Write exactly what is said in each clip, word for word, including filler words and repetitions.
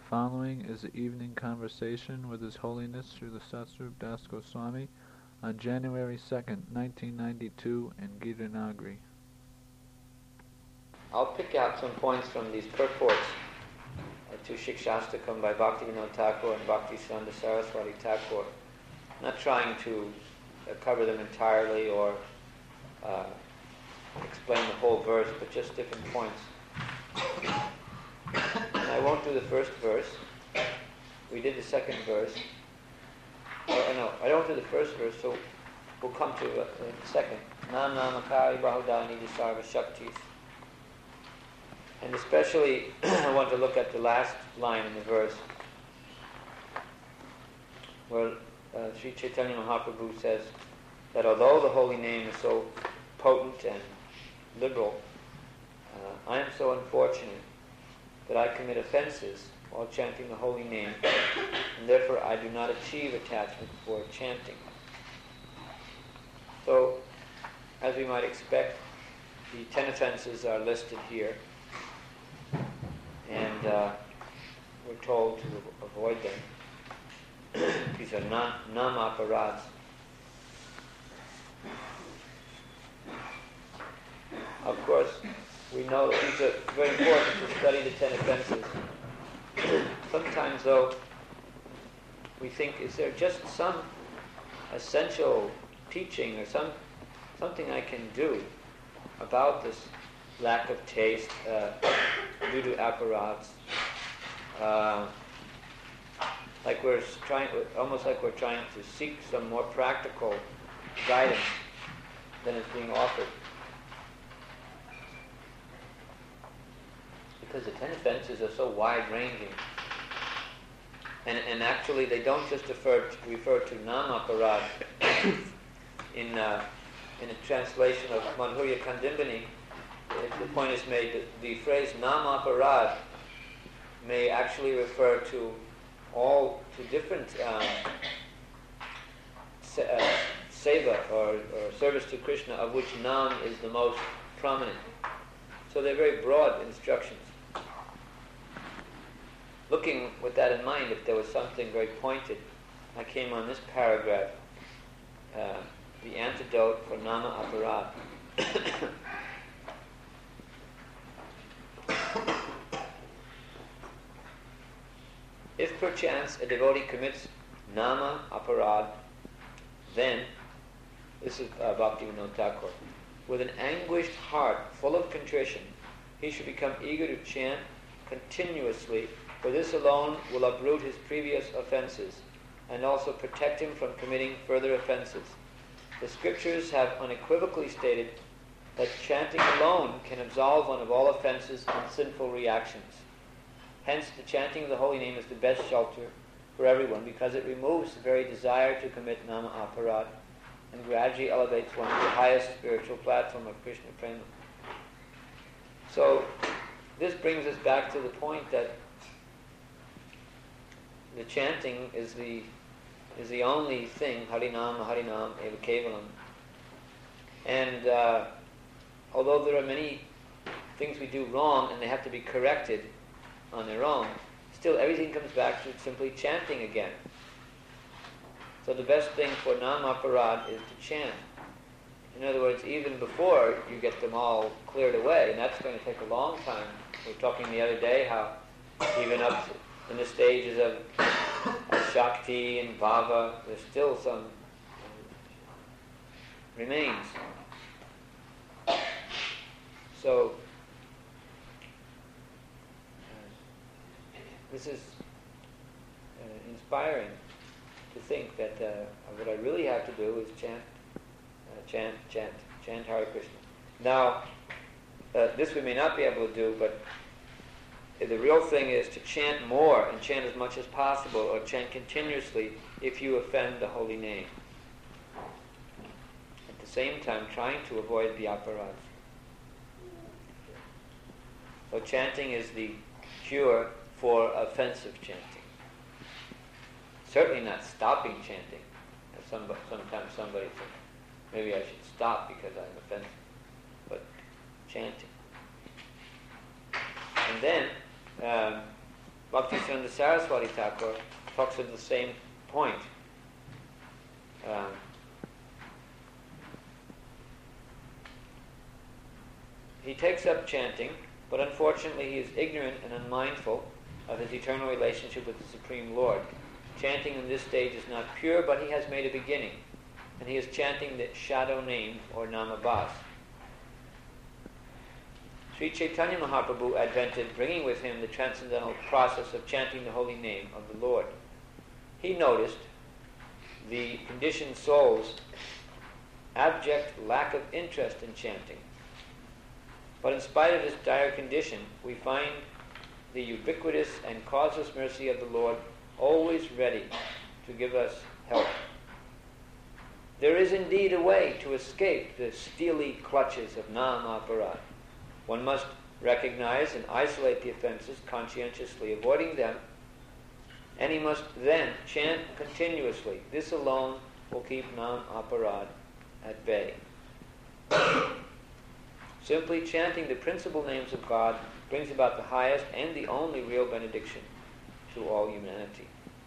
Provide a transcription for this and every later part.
following is the evening conversation with His Holiness Srila Satsvarup Das Goswami on January second, nineteen ninety-two in Girinagri. I'll pick out some points from these purports uh, to Shikshastakam by Bhaktivinoda Thakur and Bhaktisiddhanta Saraswati Thakur. Not trying to uh, cover them entirely or uh, explain the whole verse, but just different points. And I won't do the first verse. We did the second verse. Or, no, I don't do the first verse, so we'll come to uh, the second. Nam namakari bahudani sarva shaktis. And especially, I want to look at the last line in the verse, where uh, Sri Chaitanya Mahaprabhu says that although the holy name is so potent and liberal, uh, I am so unfortunate that I commit offenses while chanting the holy name, and therefore I do not achieve attachment for chanting. So, as we might expect, the ten offenses are listed here, and uh, we're told to avoid them. These are nam, nam aparads. Of course, we know that these are very important to study the ten offenses. Sometimes, though, we think, is there just some essential teaching or some something I can do about this lack of taste uh, due to apparats? Uh, like we're trying, almost like we're trying to seek some more practical guidance than is being offered. Because the ten offenses are so wide-ranging, and and actually they don't just refer to, refer to nam-aparad. in uh, in a translation of Madhurya Kandimbini, the point is made that the phrase nam-aparad may actually refer to all to different um, se- uh, seva or, or service to Krishna, of which nam is the most prominent. So they're very broad instructions. Looking with that in mind, if there was something very pointed, I came on this paragraph, uh, the antidote for nama aparad. If perchance a devotee commits nama aparad, then, this is uh, Bhaktivinoda Thakur, with an anguished heart full of contrition, he should become eager to chant continuously, for this alone will uproot his previous offenses and also protect him from committing further offenses. The scriptures have unequivocally stated that chanting alone can absolve one of all offenses and sinful reactions. Hence, the chanting of the holy name is the best shelter for everyone, because it removes the very desire to commit nama aparad and gradually elevates one to the highest spiritual platform of Krishna Prema. So, this brings us back to the point that the chanting is the is the only thing, Harinam, Harinam, Eva Kevalam. And uh, although there are many things we do wrong and they have to be corrected on their own, still everything comes back to simply chanting again. So the best thing for Nam Aparad is to chant. In other words, even before you get them all cleared away, and that's going to take a long time. We were talking the other day how even up in the stages of, of Shakti and Bhava, there's still some remains. So, uh, this is uh, inspiring to think that uh, what I really have to do is chant, uh, chant, chant, chant Hare Krishna. Now, uh, this we may not be able to do, but the real thing is to chant more and chant as much as possible, or chant continuously if you offend the holy name. At the same time, trying to avoid the aparads. So chanting is the cure for offensive chanting. Certainly not stopping chanting. As some, sometimes somebody thinks, maybe I should stop because I'm offensive. But chanting. And then, um, Bhaktisiddhanta Saraswati Thakur talks of the same point. Um, he takes up chanting, but unfortunately he is ignorant and unmindful of his eternal relationship with the Supreme Lord. Chanting in this stage is not pure, but he has made a beginning, and he is chanting the shadow name or Namabhas. Sri Chaitanya Mahaprabhu advented, bringing with him the transcendental process of chanting the holy name of the Lord. He noticed the conditioned soul's abject lack of interest in chanting. But in spite of this dire condition, we find the ubiquitous and causeless mercy of the Lord always ready to give us help. There is indeed a way to escape the steely clutches of Nama Aparad. One must recognize and isolate the offenses, conscientiously avoiding them, and he must then chant continuously. This alone will keep Nam Aparad at bay. Simply chanting the principal names of God brings about the highest and the only real benediction to all humanity.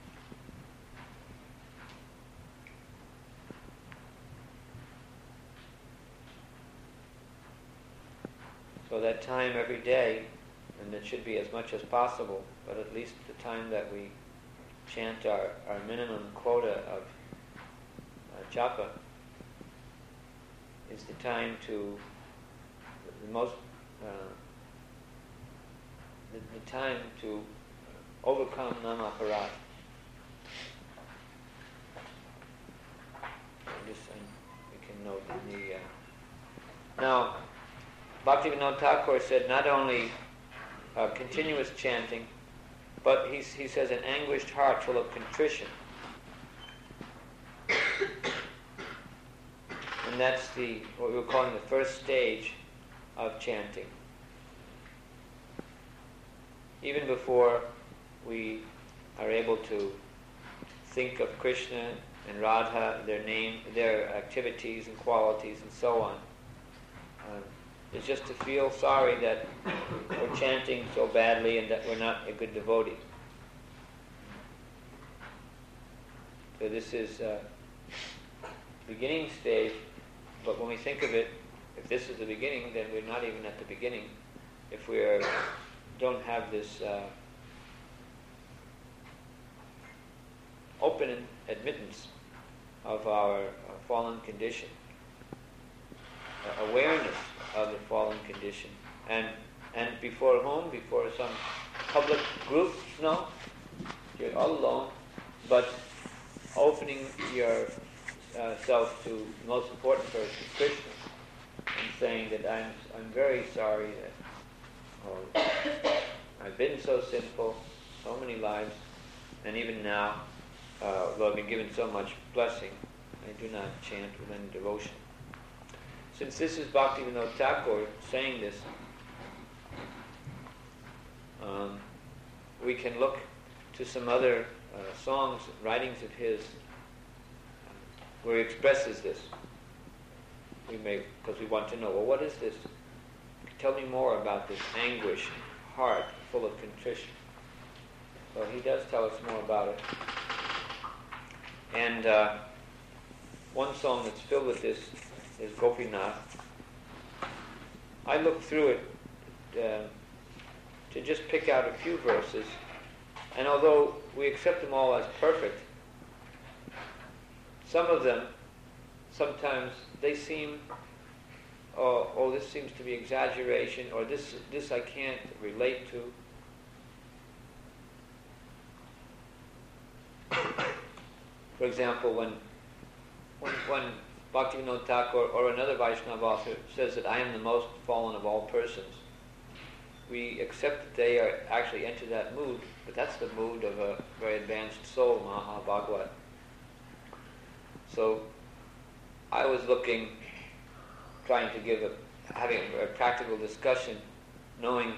So that time every day, and it should be as much as possible, but at least the time that we chant our, our minimum quota of uh, japa, is the time to, the most, uh, the, the time to overcome Namaparat. This uh, we can note in the... Uh, now, Bhaktivinoda Thakur said not only uh, continuous chanting, but he, he says an anguished heart full of contrition. And that's the what we were calling the first stage of chanting. Even before we are able to think of Krishna and Radha, their name, their activities and qualities and so on, uh, is just to feel sorry that we're chanting so badly and that we're not a good devotee. So this is uh, beginning stage, but when we think of it, if this is the beginning, then we're not even at the beginning. If we don't have this uh, open admittance of our uh, fallen condition, uh, awareness of the fallen condition, and and before whom? Before some public group? No, you're all alone, but opening yourself uh, to the most important person, Krishna, and saying that I'm I'm very sorry that oh, I've been so sinful, so many lives, and even now, uh, though I've been given so much blessing, I do not chant with any devotion. Since this is Bhaktivinoda Thakur saying this, um, we can look to some other uh, songs, writings of his, where he expresses this. We may, because we want to know, well, what is this? Tell me more about this anguish, heart full of contrition. So he does tell us more about it. And uh, one song that's filled with this is Gopinath. I looked through it uh, to just pick out a few verses, and although we accept them all as perfect, some of them, sometimes they seem, oh, oh this seems to be exaggeration, or this this I can't relate to. For example, when when, when Bhaktivinoda Thakur or another Vaishnava author says that I am the most fallen of all persons, we accept that they are actually enter that mood, but that's the mood of a very advanced soul, Maha Bhagavad. So I was looking, trying to give a, having a practical discussion, knowing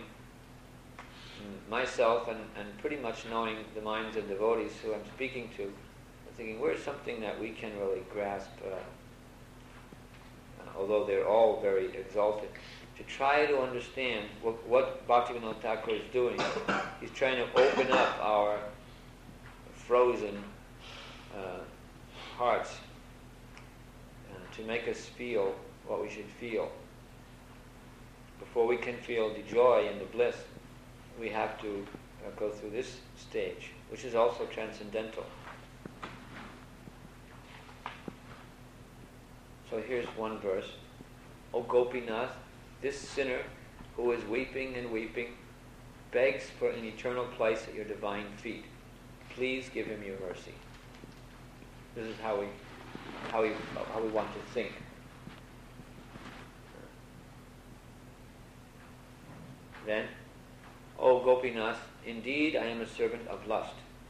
myself and, and pretty much knowing the minds of devotees who I'm speaking to, I'm thinking, where's something that we can really grasp, uh, although they're all very exalted. to try to understand what, what Bhaktivinoda Thakur is doing. He's trying to open up our frozen uh, hearts uh, to make us feel what we should feel. Before we can feel the joy and the bliss, we have to uh, go through this stage, which is also transcendental. So here's one verse. O Gopinath, this sinner who is weeping and weeping begs for an eternal place at your divine feet. Please give him your mercy. This is how we, how we, how we want to think. Then, O Gopinath, indeed I am a servant of lust.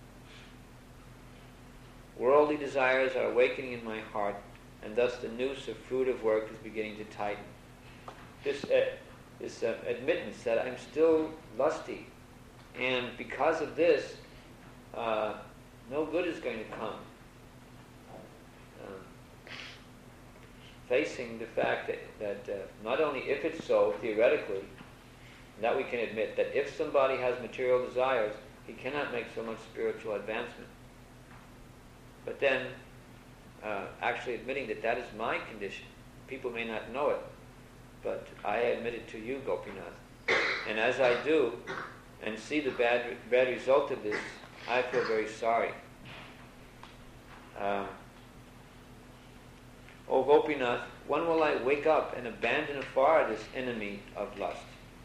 Worldly desires are awakening in my heart, and thus the noose of fruitive work is beginning to tighten. This, uh, this uh, admittance that I'm still lusty, and because of this, uh, no good is going to come. Um, facing the fact that, that uh, not only if it's so, theoretically, that we can admit that if somebody has material desires, he cannot make so much spiritual advancement. But then, uh, actually admitting that that is my condition. People may not know it, but I admit it to you, Gopinath. And as I do, and see the bad, bad result of this, I feel very sorry. Uh, O Gopinath, when will I wake up and abandon afar this enemy of lust?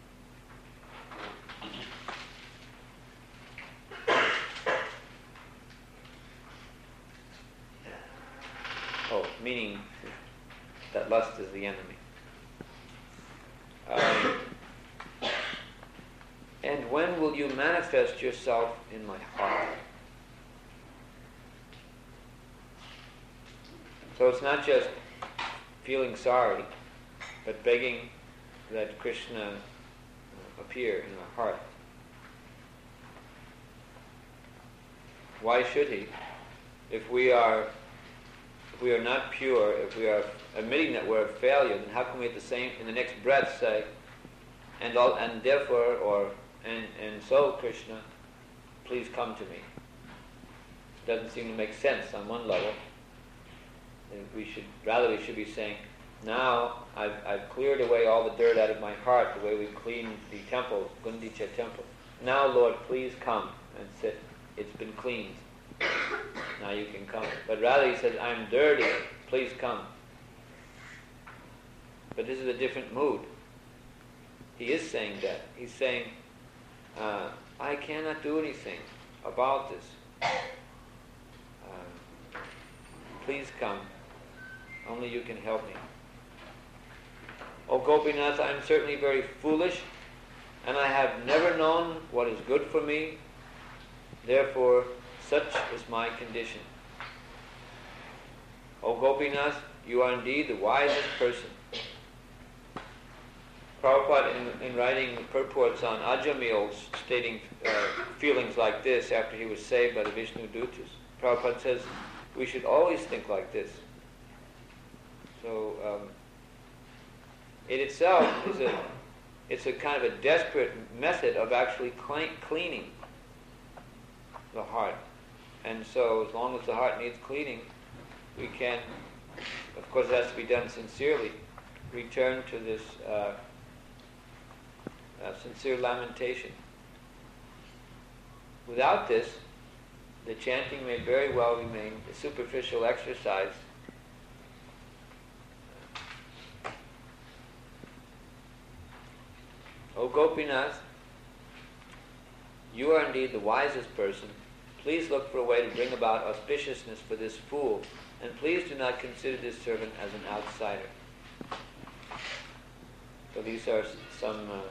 Oh, meaning that lust is the enemy. Um, and when will you manifest yourself in my heart? So it's not just feeling sorry, but begging that Krishna appear in our heart. Why should he? If we are if we are not pure, if we are admitting that we're a failure, then how can we at the same in the next breath say, and all, and therefore, or and and so Krishna, please come to me. It doesn't seem to make sense on one level. And we should rather we should be saying, now I've I've cleared away all the dirt out of my heart, the way we cleaned the temple, Gundicha temple. Now, Lord, please come and sit. It's been cleaned. Now you can come. But rather he says, I'm dirty, please come. But this is a different mood. He is saying that. He's saying, uh, I cannot do anything about this. Uh, please come. Only you can help me. O Gopinath, I am certainly very foolish, and I have never known what is good for me. Therefore, such is my condition. O Gopinath, you are indeed the wisest person. Prabhupada, in, in writing purports on Ajamil, stating uh, feelings like this after he was saved by the Vishnu Dutas, Prabhupada says, we should always think like this. So, um, it itself is a, it's a kind of a desperate method of actually clean, cleaning the heart. And so as long as the heart needs cleaning, we can, of course it has to be done sincerely, return to this uh, uh, sincere lamentation. Without this, the chanting may very well remain a superficial exercise. O Gopinath, you are indeed the wisest person. Please look for a way to bring about auspiciousness for this fool, and please do not consider this servant as an outsider. So these are some uh,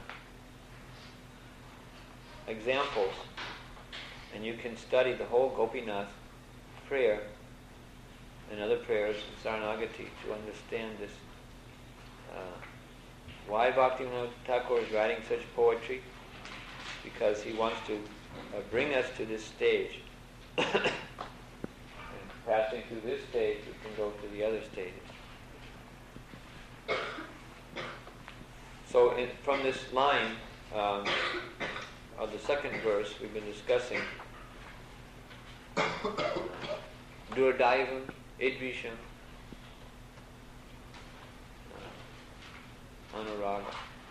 examples, and you can study the whole Gopinath prayer and other prayers in Saranagati to understand this. Uh, why Bhaktivinoda Thakur is writing such poetry? Because he wants to uh, bring us to this stage. And passing through this stage, we can go to the other stages. so in, from this line um, of the second verse we've been discussing, Durdaivam, Idvisham, uh, Anuraga.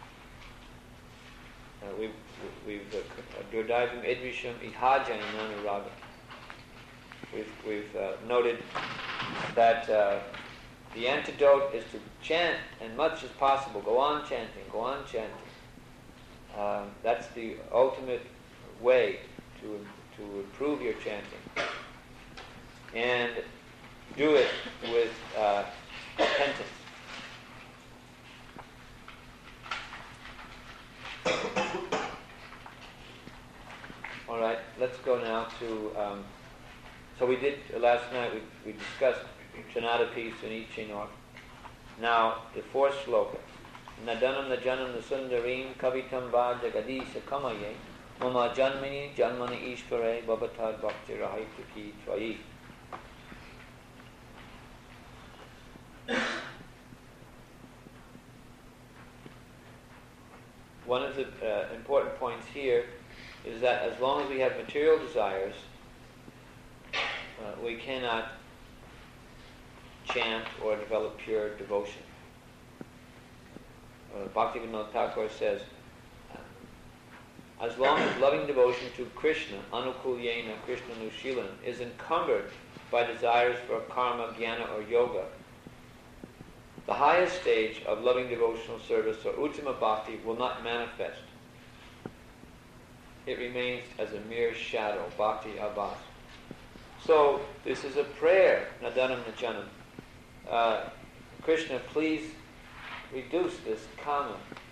Uh, we've we've uh, Durdaivam, Idvisham, Ihaja, and Anuraga. We've we've uh, noted that uh, the antidote is to chant as much as possible. Go on chanting. Go on chanting. Um, that's the ultimate way to to improve your chanting, and do it with uh, repentance. All right, let's go now to. Um, so we did uh, last night. We we discussed Chanadapi, Sunichinor. Now the fourth sloka. Nadanam najanam nasundarim kavitam va jagadisha kamaye mama janmini janmani ishvare babatad bhakti rahitaki tvayi. One of the uh, important points here is that as long as we have material desires, uh, we cannot chant or develop pure devotion. Uh, Bhaktivinoda Thakur says, uh, as long as loving devotion to Krishna, anukulyena Krishna nushilan, is encumbered by desires for karma, jnana, or yoga, the highest stage of loving devotional service, or Uttama Bhakti, will not manifest. It remains as a mere shadow, Bhakti Abhas. So, this is a prayer, Nadanam Najanam. Uh, Krishna, please reduce this kama.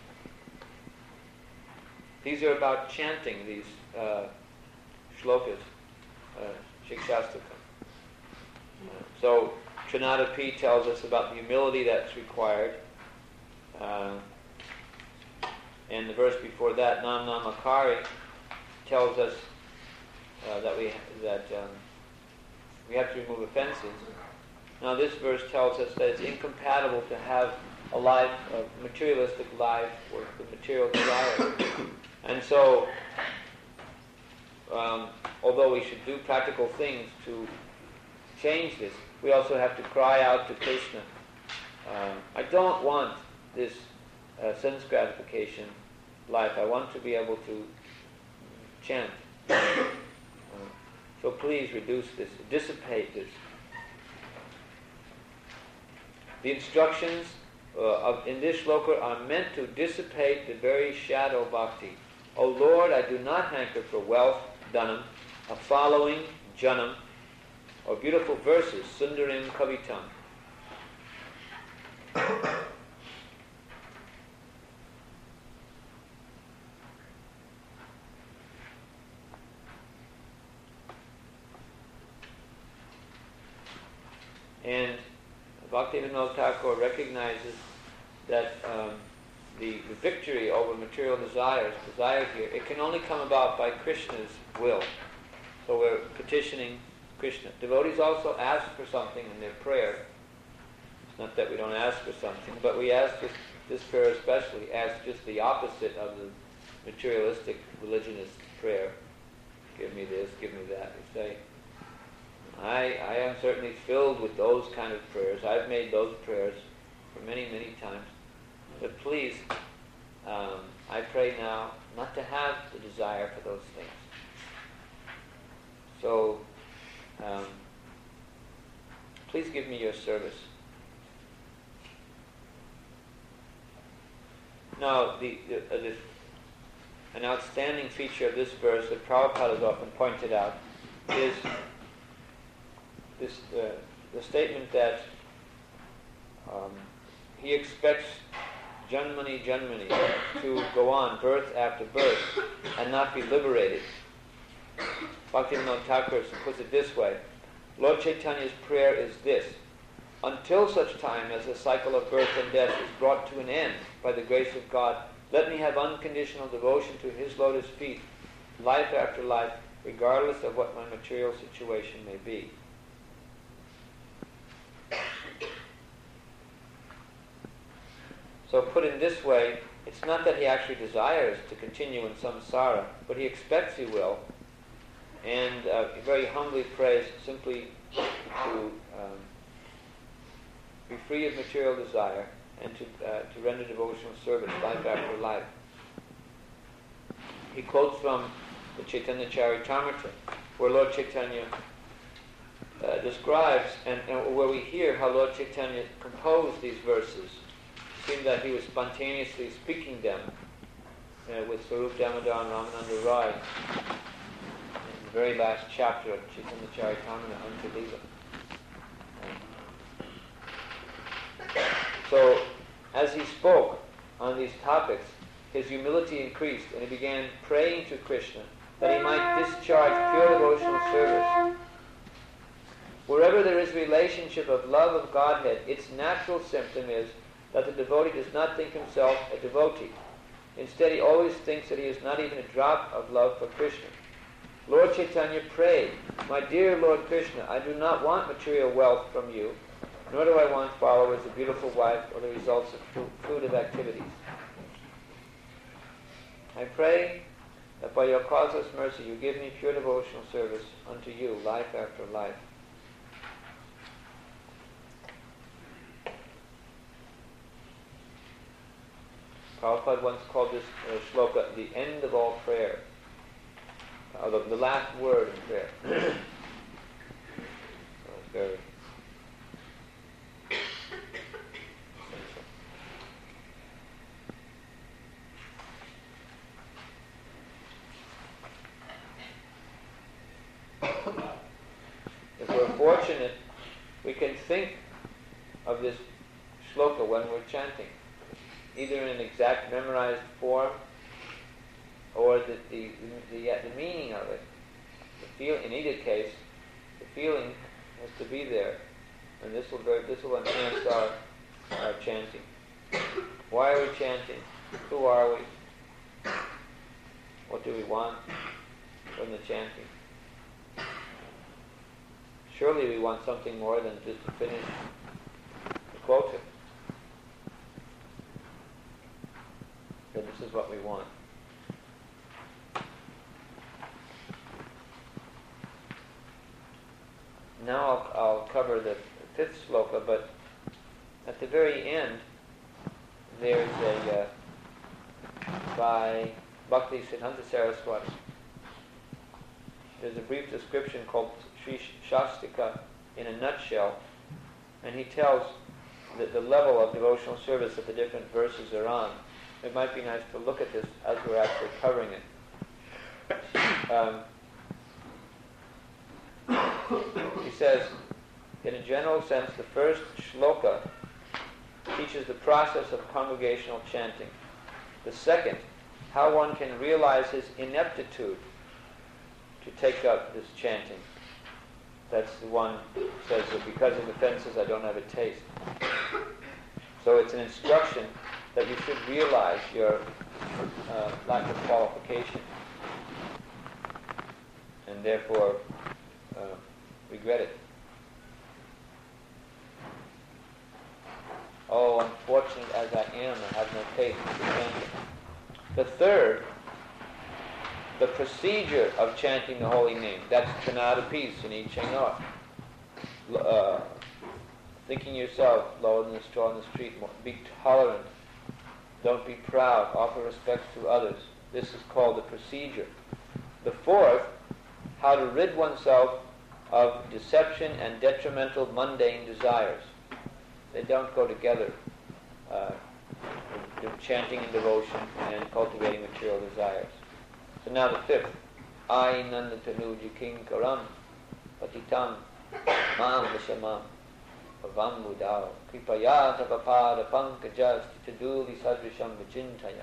These are about chanting, these uh, shlokas, uh, Shikshastakam. Uh, so, Trinadapi tells us about the humility that's required. Uh, and the verse before that, Nam Namakari, tells us uh, that we that um, we have to remove offenses. Now this verse tells us that it's incompatible to have a life, a materialistic life with the material desires. And so, um, although we should do practical things to change this, we also have to cry out to Krishna. Uh, I don't want this uh, sense gratification life. I want to be able to chant. Uh, so please reduce this, dissipate this. The instructions uh, of, in this shloka are meant to dissipate the very shadow of bhakti. O Lord, I do not hanker for wealth, dhanam, a following, janam, or beautiful verses, sundarim kavitam. And Bhaktivinoda Thakur recognizes that um, the, the victory over material desires, desires here, it can only come about by Krishna's will. So we're petitioning Krishna. Devotees also ask for something in their prayer. It's not that we don't ask for something, but we ask this, this prayer especially, ask just the opposite of the materialistic religionist prayer. Give me this, give me that. We say, I, I am certainly filled with those kind of prayers. I've made those prayers for many, many times. But please, um, I pray now not to have the desire for those things. So, um, please give me your service. Now, the, the, uh, the, an outstanding feature of this verse that Prabhupada has often pointed out is this uh, the statement that um, he expects Janmani Janmani to go on birth after birth and not be liberated. Bhaktivinoda Thakur puts it this way: Lord Chaitanya's prayer is this: until such time as the cycle of birth and death is brought to an end by the grace of God, let me have unconditional devotion to His lotus feet, life after life, regardless of what my material situation may be. So put in this way, it's not that he actually desires to continue in samsara, but he expects he will, and uh, very humbly prays simply to um, be free of material desire and to, uh, to render devotional service life after life. He quotes from the Chaitanya Charitamrita, where Lord Chaitanya uh, describes, and, and where we hear how Lord Chaitanya composed these verses. It seemed that he was spontaneously speaking them uh, with Swarup Damodar and Ramananda Rai in the very last chapter of Chaitanya Charitamrita, Anta Lila. So, as he spoke on these topics, his humility increased, and he began praying to Krishna that he might discharge pure devotional service. Wherever there is relationship of love of Godhead, its natural symptom is that the devotee does not think himself a devotee. Instead, he always thinks that he has not even a drop of love for Krishna. Lord Chaitanya prayed, "My dear Lord Krishna, I do not want material wealth from you, nor do I want followers, a beautiful wife, or the results of fru- fruitive activities. I pray that by your causeless mercy you give me pure devotional service unto you, life after life." Prabhupada once called this uh, shloka the end of all prayer, uh, the, the last word in prayer. So it's very if we're fortunate, we can think of this shloka when we're chanting, either in an exact memorized form or the the, the, the, the meaning of it. The feel, in either case, the feeling has to be there, and this will very, this will enhance our, our chanting. Why are we chanting? Who are we? What do we want from the chanting? Surely we want something more than just to finish the quota. Then this is what we want. Now I'll, I'll cover the fifth sloka, but at the very end there's a uh, by Bhakti Siddhanta Saraswati. There's a brief description called Sri Shastika in a nutshell, and he tells the, the level of devotional service that the different verses are on. It might be nice to look at this as we're actually covering it. Um, he says, in a general sense, the first shloka teaches the process of congregational chanting. The second, how one can realize his ineptitude to take up this chanting. That's the one that says that because of offenses I don't have a taste. So it's an instruction that you should realize your uh, lack of qualification and therefore uh, regret it. Oh, unfortunate as I am, I have no taste for chanting. The third, the procedure of chanting the holy name. That's Kanada peace in each Chenor. Uh, thinking yourself lower than the straw in the street. More. Be tolerant. Don't be proud. Offer respect to others. This is called the procedure. The fourth, how to rid oneself of deception and detrimental mundane desires. They don't go together. Uh, chanting and devotion and cultivating material desires. So now the fifth, I nanda tanuji king karam patitam mam vishamam pavam budao kripaya tapapada pankajas titaduli sadrisham vichintaya.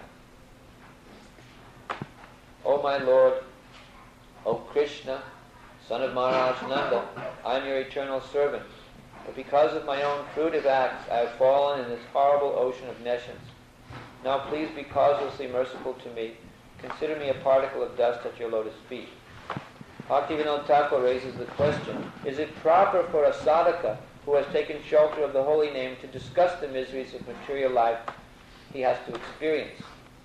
O my Lord, O Krishna, son of Maharaj Nanda, I am your eternal servant. But because of my own fruitive acts, I have fallen in this horrible ocean of nescience. Now please be causelessly merciful to me. Consider me a particle of dust at your lotus feet. Bhaktivinoda Thakur raises the question, is it proper for a sadhaka who has taken shelter of the holy name to discuss the miseries of material life he has to experience.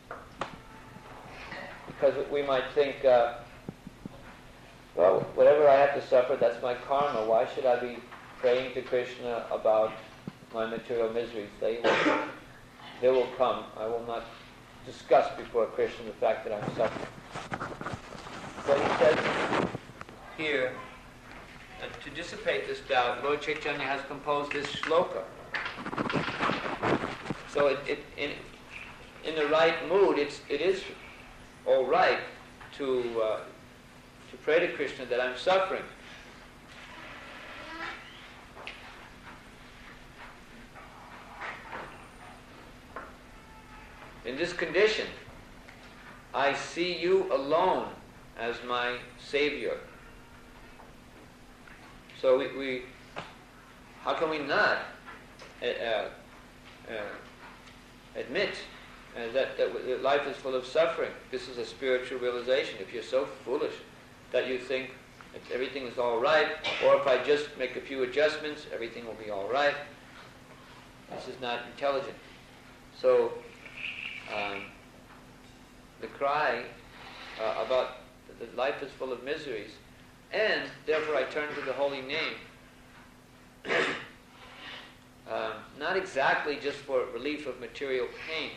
Because we might think, uh, well, whatever I have to suffer, that's my karma. Why should I be praying to Krishna about my material miseries? They will, they will come. I will not discuss before Krishna the fact that I'm suffering. So he says here, uh, to dissipate this doubt, Lord Chaitanya has composed this shloka. So it, it, in, in the right mood, it's, it is all right to, uh, to pray to Krishna that I'm suffering. In this condition, I see you alone as my savior. So we, we how can we not uh, uh, admit uh, that, that, that life is full of suffering? This is a spiritual realization. If you're so foolish that you think that everything is all right, or if I just make a few adjustments, everything will be all right, this is not intelligent. So um, the cry uh, about that life is full of miseries, and therefore I turn to the holy name, um, not exactly just for relief of material pain,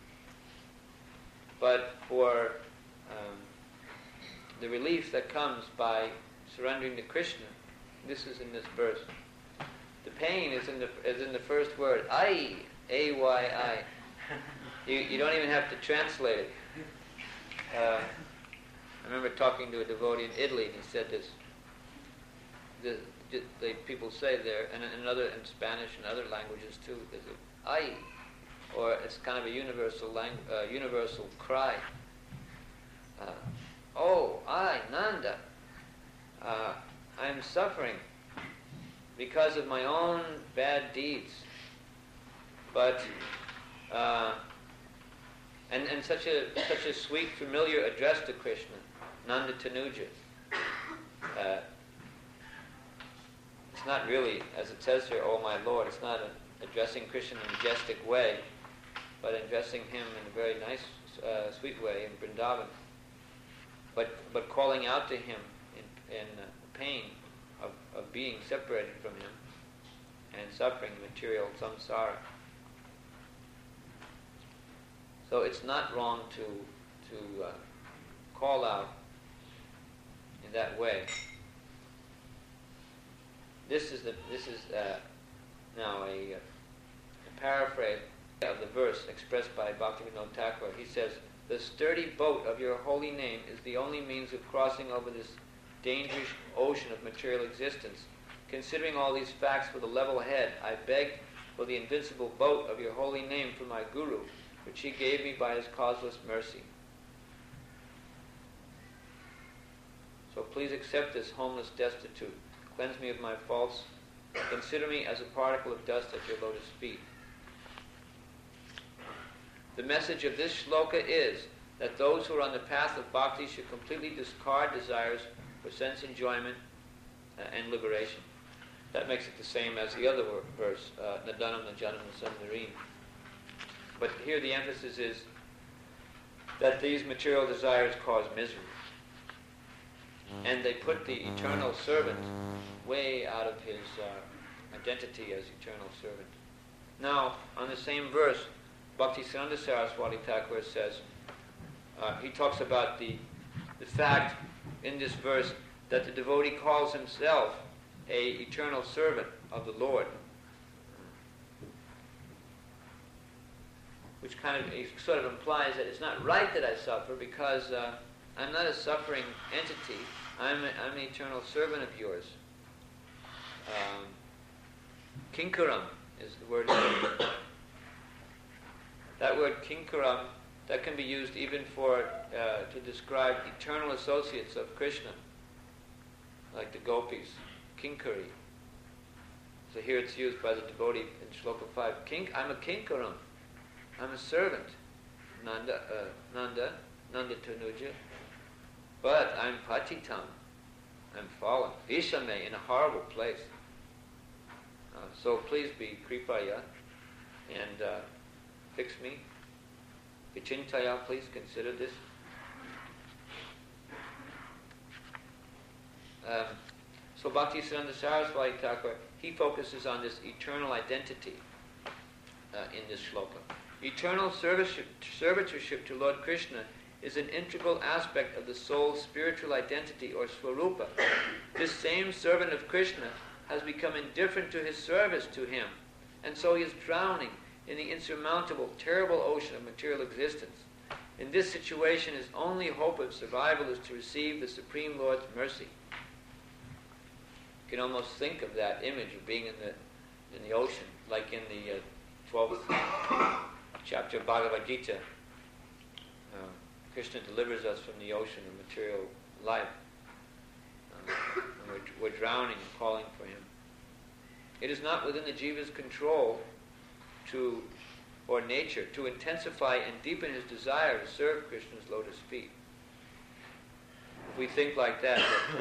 but for um, the relief that comes by surrendering to Krishna. This is in this verse. The pain is in the is in the first word, I, A Y I. You, you don't even have to translate it. Uh, I remember talking to a devotee in Italy, and he said this. The, the, the people say there, and in other in Spanish and other languages too, there's a "ay," or it's kind of a universal lang- uh, universal cry. Uh, oh, I, Nanda, uh, I'm suffering because of my own bad deeds. But uh, and and such a such a sweet, familiar address to Krishna, Nanda Tanuja. Uh, it's not really, as it says here, "Oh my Lord." It's not a, addressing Krishna in a majestic way, but addressing him in a very nice, uh, sweet way in Vrindavan. But but calling out to him in in uh, pain of of being separated from him and suffering material samsara. So it's not wrong to to uh, call out in that way. This is the this is uh, now a, a paraphrase of the verse expressed by Bhaktivinoda Thakur. He says, "The sturdy boat of your holy name is the only means of crossing over this dangerous ocean of material existence. Considering all these facts with a level head, I begged for the invincible boat of your holy name from my Guru, which he gave me by his causeless mercy. So please accept this homeless destitute. Cleanse me of my faults. Consider me as a particle of dust at your lotus feet." The message of this shloka is that those who are on the path of bhakti should completely discard desires for sense enjoyment uh, and liberation. That makes it the same as the other verse, uh, Nadanam Najanam Nasandarim. But here the emphasis is that these material desires cause misery. And they put the eternal servant way out of his uh, identity as eternal servant. Now, on the same verse, Bhaktisiddhanta Saraswati Thakur says, uh, he talks about the, the fact in this verse that the devotee calls himself a eternal servant of the Lord, which kind of sort of implies that it's not right that I suffer because uh, I'm not a suffering entity. I'm, a, I'm an eternal servant of yours. Um, kinkaram is the word. That word kinkaram, that can be used even for uh, to describe eternal associates of Krishna, like the gopis, kinkari. So here it's used by the devotee in Shloka five. Kink, I'm a kinkaram. I'm a servant, Nanda, uh, Nanda, Nanda Tanuja, but I'm patitam. I'm fallen, Vishame, in a horrible place. Uh, so please be kripaya and uh, fix me Vichintaya, please consider this. Um, so Bhaktisiddhanta Saraswati Thakur, he focuses on this eternal identity uh, in this shloka. Eternal service, servitorship to Lord Krishna is an integral aspect of the soul's spiritual identity or swarupa. This same servant of Krishna has become indifferent to his service to him, and so he is drowning in the insurmountable, terrible ocean of material existence. In this situation, his only hope of survival is to receive the Supreme Lord's mercy. You can almost think of that image of being in the in the ocean, like in the uh, twelfth chapter of Bhagavad Gita. Uh, Krishna delivers us from the ocean of material life. Uh, and we're, we're drowning and calling for him. It is not within the jiva's control to, or nature, to intensify and deepen his desire to serve Krishna's lotus feet. If we think like that, that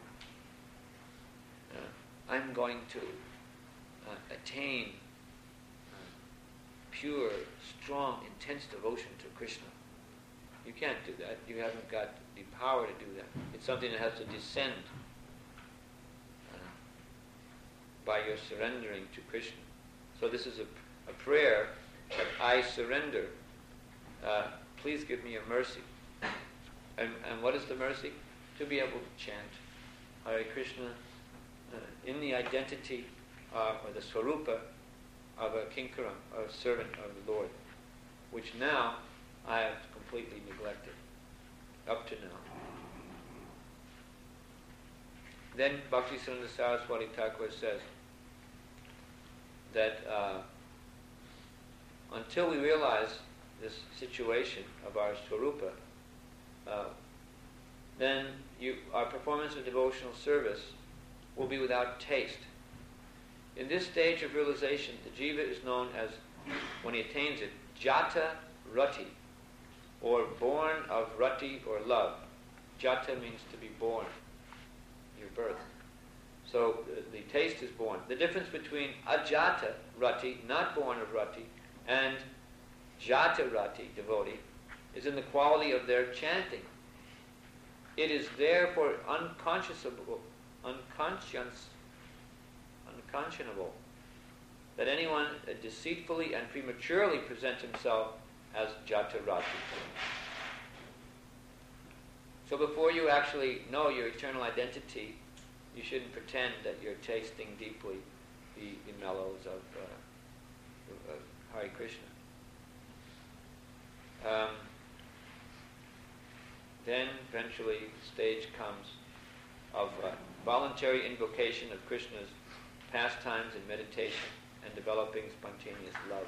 uh, I'm going to uh, attain uh, pure, strong, intense devotion to Krishna. You can't do that. You haven't got the power to do that. It's something that has to descend uh, by your surrendering to Krishna. So this is a, a prayer that I surrender. Uh, please give me your mercy. And, and what is the mercy? To be able to chant Hare Krishna uh, in the identity uh, or the swarupa of a kinkaram, or a servant of the Lord, which now I have completely neglected, up to now. Then Bhaktisiddhanta Saraswati Thakur says that uh, until we realize this situation of our swarupa, uh, then you, our performance of devotional service will be without taste. In this stage of realization, the jiva is known as, when he attains it, jata rati, or born of rati or love. Jata means to be born, your birth. So uh, the taste is born. The difference between ajata rati, not born of rati, and jata rati, devotee, is in the quality of their chanting. It is therefore unconscionable, unconscious, unconscionable that anyone uh, deceitfully and prematurely presents himself as jata rati. So before you actually know your eternal identity, you shouldn't pretend that you're tasting deeply the, the mellows of, uh, of Hare Krishna. Um, then eventually the stage comes of uh, voluntary invocation of Krishna's pastimes and meditation and developing spontaneous love.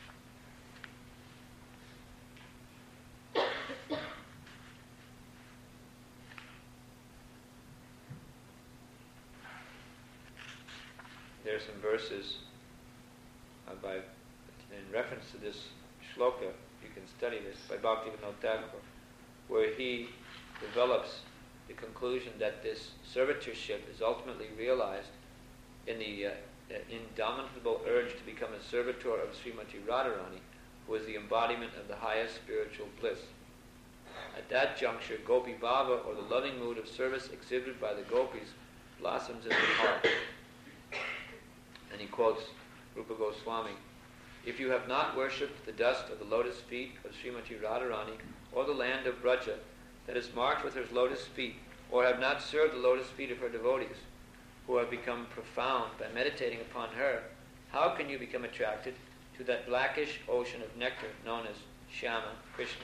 There are some verses uh, by, in reference to this shloka, you can study this, by Bhaktivinoda Thakur, where he develops the conclusion that this servitorship is ultimately realized in the uh, indomitable urge to become a servitor of Srimati Radharani, who is the embodiment of the highest spiritual bliss. At that juncture, Gopi Bhava, or the loving mood of service exhibited by the gopis, blossoms in the heart. And he quotes Rupa Goswami, "If you have not worshipped the dust of the lotus feet of Srimati Radharani, or the land of Braja that is marked with her lotus feet, or have not served the lotus feet of her devotees, who have become profound by meditating upon her, how can you become attracted to that blackish ocean of nectar known as Shyama Krishna?"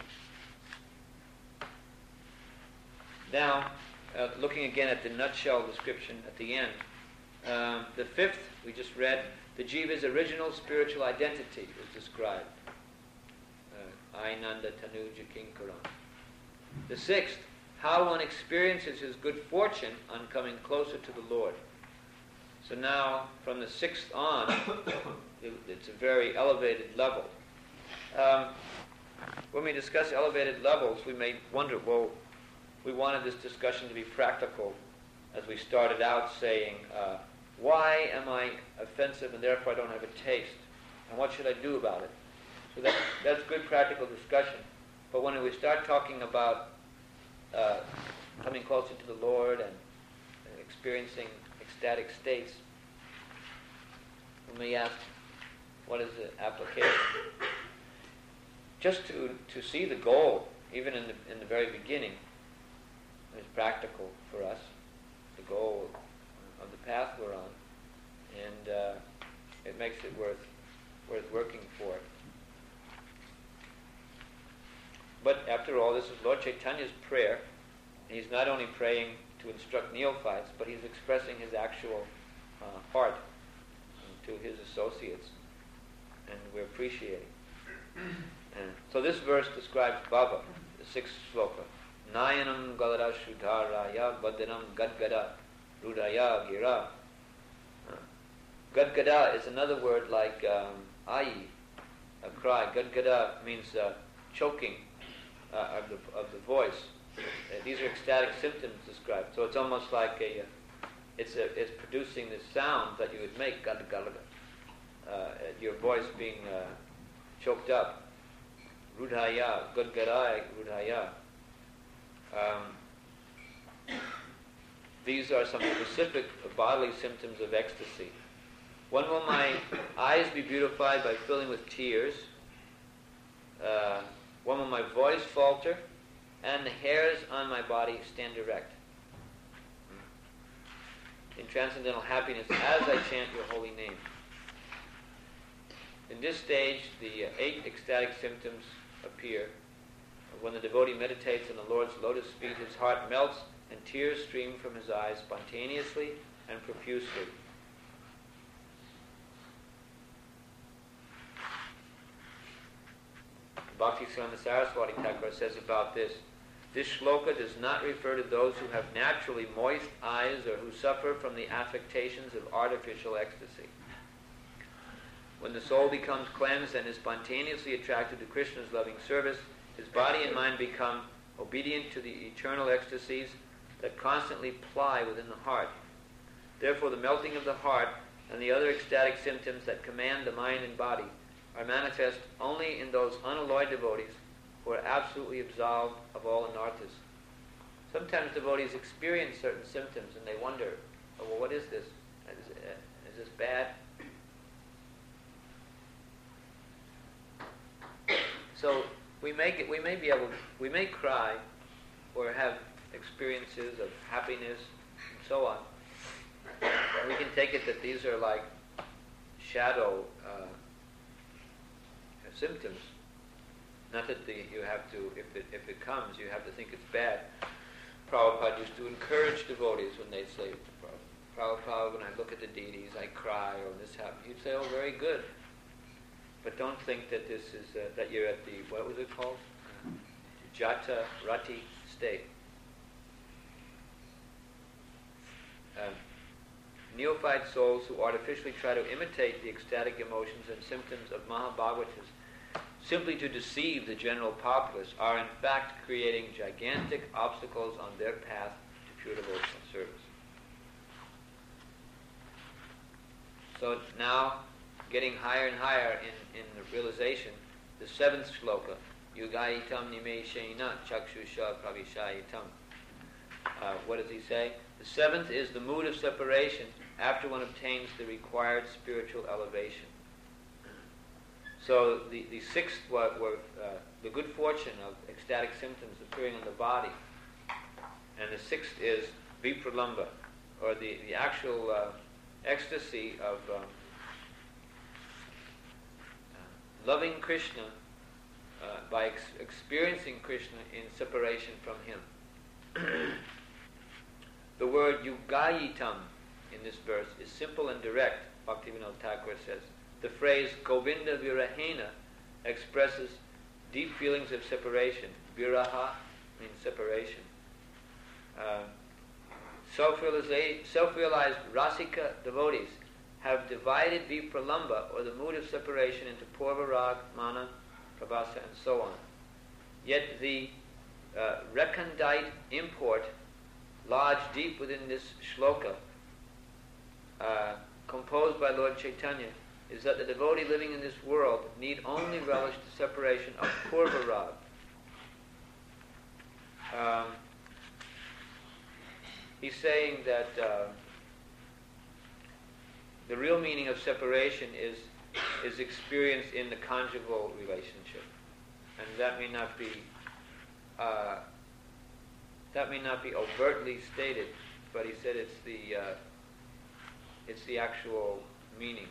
Now, uh, looking again at the nutshell description at the end, um, the fifth, we just read, the jiva's original spiritual identity is described. Uh, Ainanda Tanuja Kinkaram. The sixth, how one experiences his good fortune on coming closer to the Lord. So now, from the sixth on, it, it's a very elevated level. Um, when we discuss elevated levels, we may wonder, well, we wanted this discussion to be practical, as we started out saying, uh, why am I offensive and therefore I don't have a taste? And what should I do about it? So that, that's good practical discussion. But when we start talking about uh, coming closer to the Lord and, and experiencing ecstatic states, we may ask, what is the application? Just to, to see the goal, even in the, in the very beginning, is practical for us, the goal of the path we're on, and uh, it makes it worth worth working for. But after all, this is Lord Chaitanya's prayer. He's not only praying to instruct neophytes, but he's expressing his actual uh, heart to his associates, and we're appreciating. And so this verse describes Bhava, the sixth sloka. Nayanam galada shuddharaya badanam gadgada rudaya gira. Gadgada is another word like um, ai, a cry. Gadgada means uh, choking uh, of the of the voice. Uh, these are ecstatic symptoms described. So it's almost like a, uh, it's a, it's producing the sound that you would make, gadgada, uh, your voice being uh, choked up. Rudhaya, gadgada, rudhaya. Um, these are some specific bodily symptoms of ecstasy. When will my eyes be beautified by filling with tears? Uh, when will my voice falter and the hairs on my body stand erect? In transcendental happiness, as I chant your holy name. In this stage, the uh, eight ecstatic symptoms appear. When the devotee meditates on the Lord's lotus feet, his heart melts and tears stream from his eyes spontaneously and profusely. Bhaktisiddhanta Saraswati Thakur says about this, this shloka does not refer to those who have naturally moist eyes or who suffer from the affectations of artificial ecstasy. When the soul becomes cleansed and is spontaneously attracted to Krishna's loving service, his body and mind become obedient to the eternal ecstasies that constantly ply within the heart. Therefore, the melting of the heart and the other ecstatic symptoms that command the mind and body are manifest only in those unalloyed devotees who are absolutely absolved of all anarthas. Sometimes devotees experience certain symptoms and they wonder, oh, well, what is this? Is, uh, is this bad? So we may get, we may be able, we may cry or have experiences of happiness and so on. We can take it that these are like shadow uh, symptoms. Not that the, you have to, if it if it comes, you have to think it's bad. Prabhupada used to encourage devotees when they say, Prabhupada, when I look at the deities, I cry, or this happens. He'd say, oh, very good. But don't think that this is, uh, that you're at the, what was it called? Uh, Jata Rati state. Um, neophyte souls who artificially try to imitate the ecstatic emotions and symptoms of Mahabhagavatas simply to deceive the general populace are in fact creating gigantic obstacles on their path to pure devotional service. So now, getting higher and higher in, in the realization, the seventh shloka, Yugaitam Nimeshena Chakshusha Pravishayitam. Uh, what does he say? The seventh is the mood of separation after one obtains the required spiritual elevation. So the, the sixth were, were uh, the good fortune of ecstatic symptoms appearing on the body. And the sixth is vipralamba, or the, the actual uh, ecstasy of um, uh, loving Krishna uh, by ex- experiencing Krishna in separation from him. The word yugayitam in this verse is simple and direct, Bhaktivinoda Thakur says. The phrase Govinda Virahena expresses deep feelings of separation. Viraha means separation. Uh, self-realized, self-realized Rasika devotees have divided Vipralamba, or the mood of separation, into Purva Rag, Mana, Prabhasa, and so on. Yet the uh, recondite import lodged deep within this shloka, uh, composed by Lord Chaitanya, is that the devotee living in this world need only relish the separation of Purva Rag. Um, he's saying that uh, the real meaning of separation is is experienced in the conjugal relationship, and that may not be uh, that may not be overtly stated, but he said it's the uh, it's the actual meaning.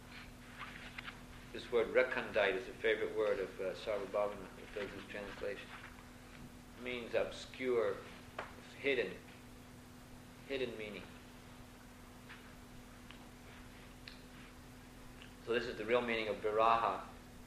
This word recondite is a favorite word of uh, Sarvabhavana, who does his translation. It means obscure, hidden, hidden meaning. So this is the real meaning of viraha.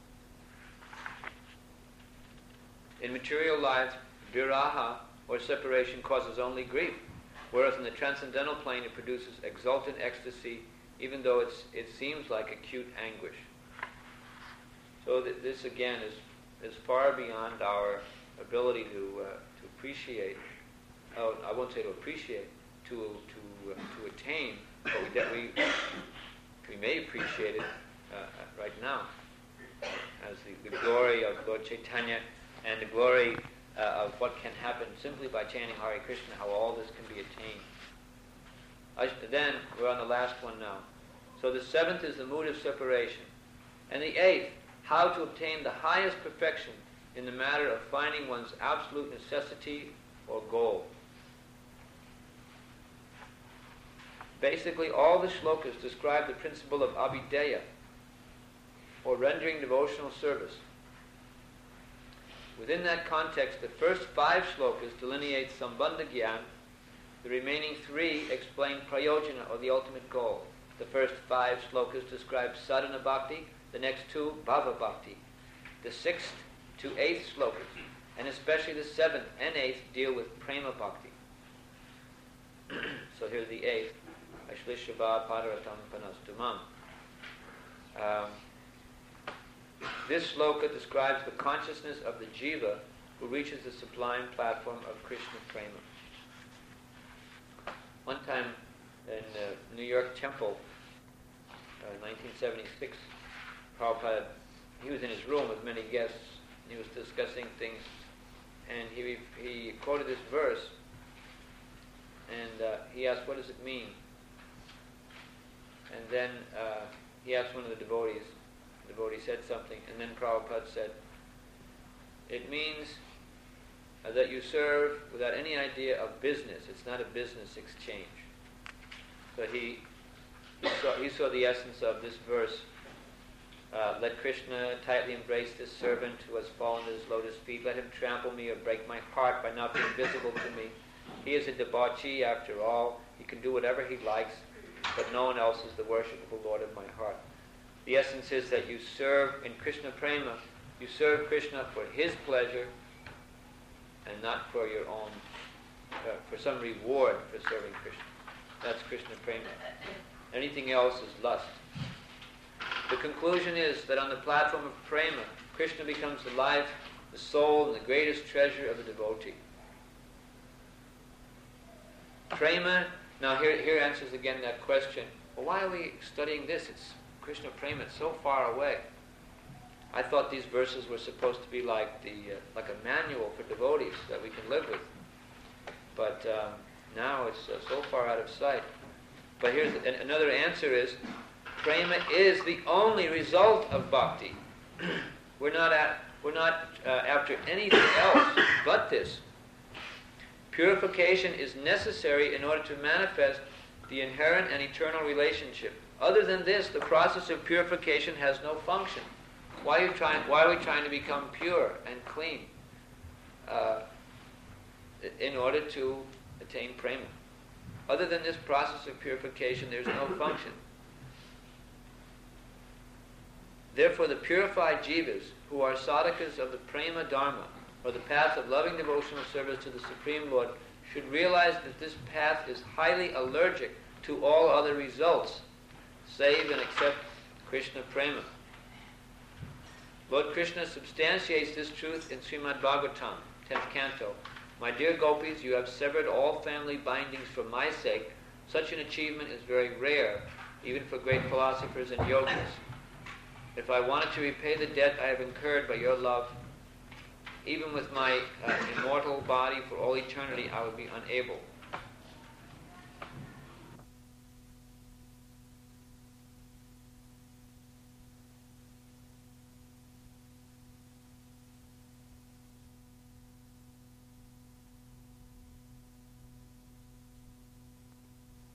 In material life, viraha, or separation, causes only grief, whereas in the transcendental plane it produces exultant ecstasy, even though it's, it seems like acute anguish. So th- this again is, is far beyond our ability to uh, to appreciate. Oh, I won't say to appreciate, to to uh, to attain, but we, that we we may appreciate it uh, right now as the, the glory of Lord Chaitanya and the glory uh, of what can happen simply by chanting Hare Krishna. How all this can be attained. I, then we're on the last one now. So the seventh is the mood of separation, and the eighth, how to obtain the highest perfection in the matter of finding one's absolute necessity or goal. Basically, all the shlokas describe the principle of abhideya, or rendering devotional service. Within that context, the first five shlokas delineate sambandha gyan, the remaining three explain prayojana, or the ultimate goal. The first five shlokas describe sadhana bhakti, the next two, bhava bhakti. The sixth to eighth shlokas, and especially the seventh and eighth, deal with prema bhakti. So here's the eighth, Ashlishava Padaratam Panastumam. Um, this shloka describes the consciousness of the jiva who reaches the sublime platform of Krishna prema. One time in uh, New York Temple, uh, nineteen seventy-six, Prabhupada, he was in his room with many guests, and he was discussing things, and he he quoted this verse, and uh, he asked, what does it mean? And then uh, he asked one of the devotees, the devotee said something, and then Prabhupada said, it means uh, that you serve without any idea of business. It's not a business exchange. So he, he, saw, he saw the essence of this verse. Uh, let Krishna tightly embrace this servant who has fallen at his lotus feet. Let him trample me or break my heart by not being visible to me. He is a debauchee after all. He can do whatever he likes, but no one else is the worshipful Lord of my heart. The essence is that you serve in Krishna prema, you serve Krishna for his pleasure and not for your own, uh, for some reward for serving Krishna. That's Krishna prema. Anything else is lust. The conclusion is that on the platform of prema, Krishna becomes the life, the soul, and the greatest treasure of the devotee. Prema, now here, here answers again that question, well, why are we studying this? It's Krishna prema, it's so far away. I thought these verses were supposed to be like the uh, like a manual for devotees that we can live with. But um, now it's uh, so far out of sight. But here's the, another answer is, prema is the only result of bhakti. we're not at, we're not uh, after anything else but this. Purification is necessary in order to manifest the inherent and eternal relationship. Other than this, the process of purification has no function. Why are you trying? Why are we trying to become pure and clean? Uh, in order to attain prema. Other than this process of purification, there's no function. Therefore, the purified jivas, who are sadhakas of the prema dharma, or the path of loving devotional service to the Supreme Lord, should realize that this path is highly allergic to all other results, save and except Krishna prema. Lord Krishna substantiates this truth in Srimad Bhagavatam, tenth canto. My dear gopis, you have severed all family bindings for my sake. Such an achievement is very rare, even for great philosophers and yogis. if I wanted to repay the debt I have incurred by your love, even with my uh, immortal body for all eternity, I would be unable.